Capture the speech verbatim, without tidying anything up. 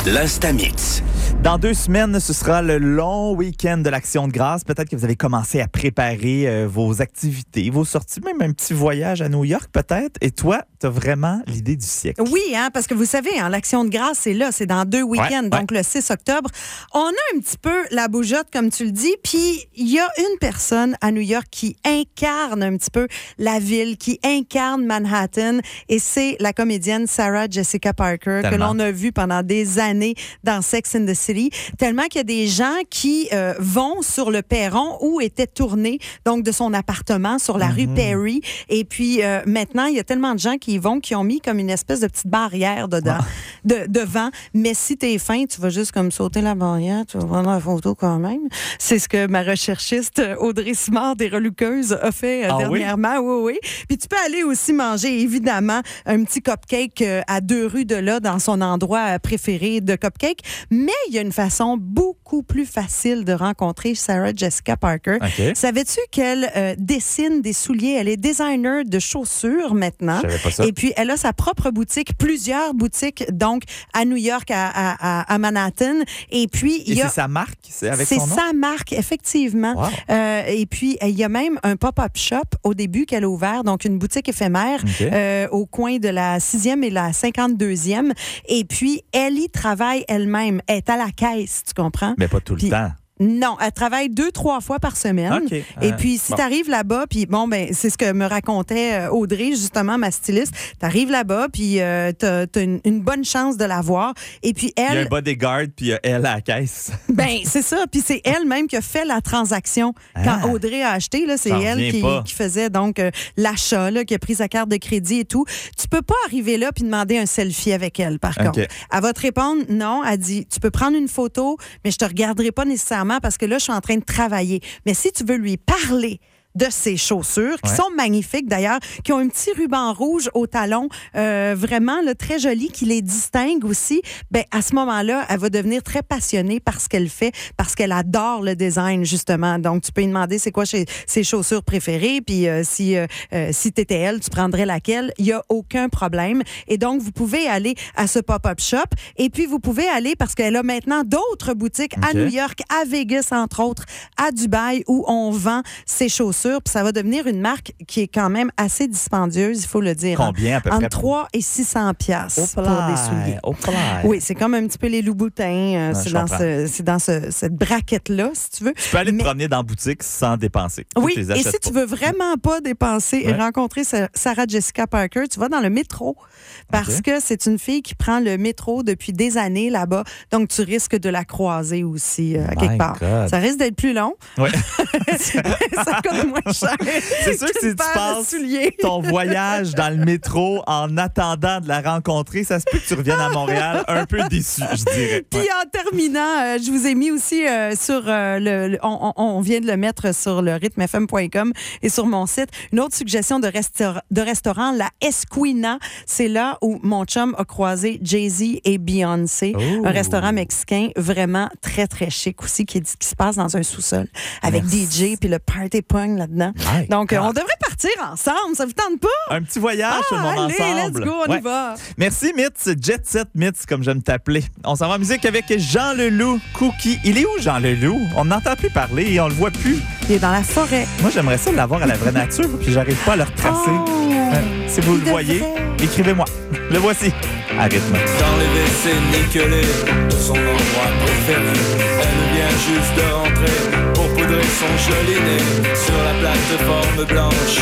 L'Instamix. Dans deux semaines, ce sera le long week-end de l'Action de grâce. Peut-être que vous avez commencé à préparer euh, vos activités, vos sorties, même un petit voyage à New York peut-être. Et toi, tu as vraiment l'idée du siècle. Oui, hein, parce que vous savez, hein, l'Action de grâce, c'est là, c'est dans deux week-ends, ouais, donc ouais. le six octobre. On a un petit peu la bougeotte, comme tu le dis, puis il y a une personne à New York qui incarne un petit peu la ville, qui incarne Manhattan, et c'est la comédienne Sarah Jessica Parker, Tellement. que l'on a vue pendant des années dans Sex and the City, tellement qu'il y a des gens qui euh, vont sur le perron où était tourné, donc de son appartement sur la Mm-hmm. rue Perry, et puis euh, maintenant, il y a tellement de gens qui y vont, qui ont mis comme une espèce de petite barrière dedans, de, devant, mais si t'es fin, tu vas juste comme sauter la barrière, tu vas prendre la photo quand même. C'est ce que ma recherchiste Audrey Simard des Relouqueuses a fait euh, Ah dernièrement. Oui, oui. Puis tu peux aller aussi manger, évidemment, un petit cupcake euh, à deux rues de là, dans son endroit euh, préféré de cupcake, mais il y a une façon beaucoup plus facile de rencontrer Sarah Jessica Parker. OK. Savais-tu qu'elle euh, dessine des souliers? Elle est designer de chaussures maintenant. Je savais pas ça. Et puis, elle a sa propre boutique, plusieurs boutiques, donc à New York, à, à, à- à Manhattan. Et puis, il Et y a... c'est sa marque? C'est avec C'est son nom? sa marque, effectivement. Wow. Euh, et puis, il y a même un pop-up shop au début qu'elle a ouvert, donc une boutique éphémère OK. euh, au coin de la sixième et la cinquante-deuxième. Et puis, elle y travaille elle-même. Elle est à la caisse, tu comprends? Mais pas tout le Puis- temps. Non, elle travaille deux, trois fois par semaine. OK. Et Euh, puis, si bon. tu arrives là-bas, puis bon, ben c'est ce que me racontait euh, Audrey, justement, ma styliste. Tu arrives là-bas, puis euh, tu as une, une bonne chance de la voir. Et puis, Il y a un elle, bodyguard, puis il y a elle à la caisse. ben c'est ça. Puis c'est elle-même qui a fait la transaction quand Ah. Audrey a acheté. Là, c'est J'en elle reviens qui, pas. qui faisait donc euh, l'achat, là, qui a pris sa carte de crédit et tout. Tu peux pas arriver là puis demander un selfie avec elle, par OK. contre. Elle va te répondre non. Elle dit, tu peux prendre une photo, mais je te regarderai pas nécessairement parce que là, je suis en train de travailler. Mais si tu veux lui parler de ses chaussures, qui Ouais. sont magnifiques d'ailleurs, qui ont un petit ruban rouge au talon, euh, vraiment là, très joli, qui les distingue aussi, ben à ce moment-là, elle va devenir très passionnée par ce qu'elle fait, parce qu'elle adore le design, justement. Donc, tu peux lui demander c'est quoi ses, ses chaussures préférées, puis euh, si, euh, euh, si tu étais elle, tu prendrais laquelle. Il n'y a aucun problème. Et donc, vous pouvez aller à ce pop-up shop, et puis vous pouvez aller, parce qu'elle a maintenant d'autres boutiques à OK. New York, à Vegas, entre autres, à Dubaï, où on vend ses chaussures, puis ça va devenir une marque qui est quand même assez dispendieuse, il faut le dire. Combien à peu près? Entre trois et six cents piastres pour des souliers. Au plaid. Oui, c'est comme un petit peu les Louboutins. euh, Ouais, c'est je dans, comprends. ce, c'est dans ce- cette braquette-là, si tu veux. Tu peux aller Mais- te promener dans la boutique sans dépenser. Oui, Tu les et achètes si pas. tu veux vraiment pas dépenser et Ouais. rencontrer Sa- Sarah Jessica Parker, tu vas dans le métro parce OK. que c'est une fille qui prend le métro depuis des années là-bas, donc tu risques de la croiser aussi euh, à My quelque part. God. Ça risque d'être plus long, Ouais. ça coûte moins cher. C'est sûr que si qu'une tu paire de passes souliers. ton voyage dans le métro en attendant de la rencontrer, ça se peut que tu reviennes à Montréal un peu déçu, je dirais. Puis Ouais. en terminant, euh, je vous ai mis aussi euh, sur euh, le, le- on, on- on vient de le mettre sur le rythme f m point com et sur mon site. Une autre suggestion de, restaur- de restaurant, la Esquina. C'est là où mon chum a croisé Jay-Z et Beyoncé. Oh. Un restaurant mexicain vraiment très, très chic aussi qui, est- qui se passe dans un sous-sol avec Merci. D J puis le party pong là-dedans. My Donc, euh, God. on devrait partir ensemble. Ça vous tente pas? Un petit voyage sur mon Ah, allez, ensemble. let's go, on Ouais. y va. Merci, Mitz. Jet Set Mitz, comme j'aime t'appeler. On s'en va en musique avec Jean Leloup, Cookie. Il est où, Jean Leloup? On n'entend plus parler et on le voit plus. Il est dans la forêt. Moi, j'aimerais ça l'avoir à la vraie nature, puis j'arrive pas à le retracer. Oh, Euh, si vous il le voyez, devrait. écrivez-moi. Le voici. À rythme. Dans les W C nickelés de son endroit préféré, elle vient juste de rentrer pour poudrer son joli nez sur la plateforme blanche.